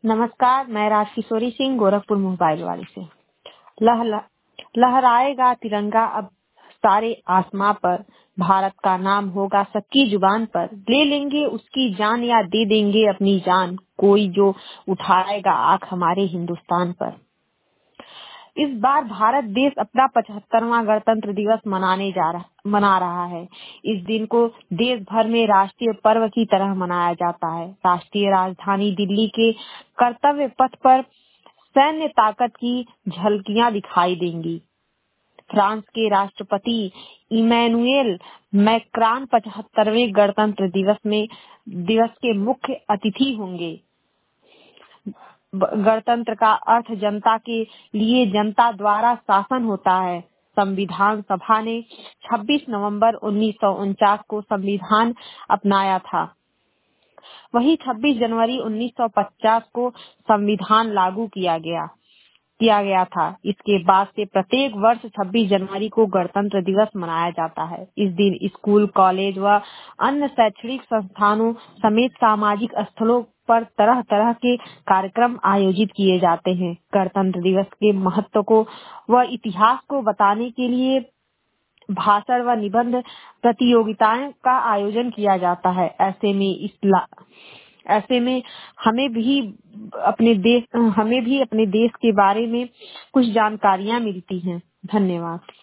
नमस्कार, मैं राजकिशोरी सिंह गोरखपुर मोबाइल वाली से। लहराएगा तिरंगा अब सारे आसमां पर, भारत का नाम होगा सबकी जुबान पर, ले लेंगे उसकी जान या दे देंगे अपनी जान, कोई जो उठाएगा आंख हमारे हिंदुस्तान पर। इस बार भारत देश अपना 75वां गणतंत्र दिवस मना रहा है। इस दिन को देश भर में राष्ट्रीय पर्व की तरह मनाया जाता है। राष्ट्रीय राजधानी दिल्ली के कर्तव्य पथ पर सैन्य ताकत की झलकियां दिखाई देंगी। फ्रांस के राष्ट्रपति इमैनुएल मैक्रान 75वें गणतंत्र दिवस के मुख्य अतिथि होंगे। गणतंत्र का अर्थ जनता के लिए जनता द्वारा शासन होता है। संविधान सभा ने 26 नवंबर 1949 को संविधान अपनाया था। वहीं 26 जनवरी 1950 को संविधान लागू किया गया था। इसके बाद से प्रत्येक वर्ष 26 जनवरी को गणतंत्र दिवस मनाया जाता है। इस दिन स्कूल, कॉलेज व अन्य शैक्षणिक संस्थानों समेत सामाजिक स्थलों पर तरह तरह के कार्यक्रम आयोजित किए जाते हैं। गणतंत्र दिवस के महत्व को व इतिहास को बताने के लिए भाषण व निबंध प्रतियोगिताएं का आयोजन किया जाता है। ऐसे में हमें भी अपने देश के बारे में कुछ जानकारियां मिलती हैं। धन्यवाद।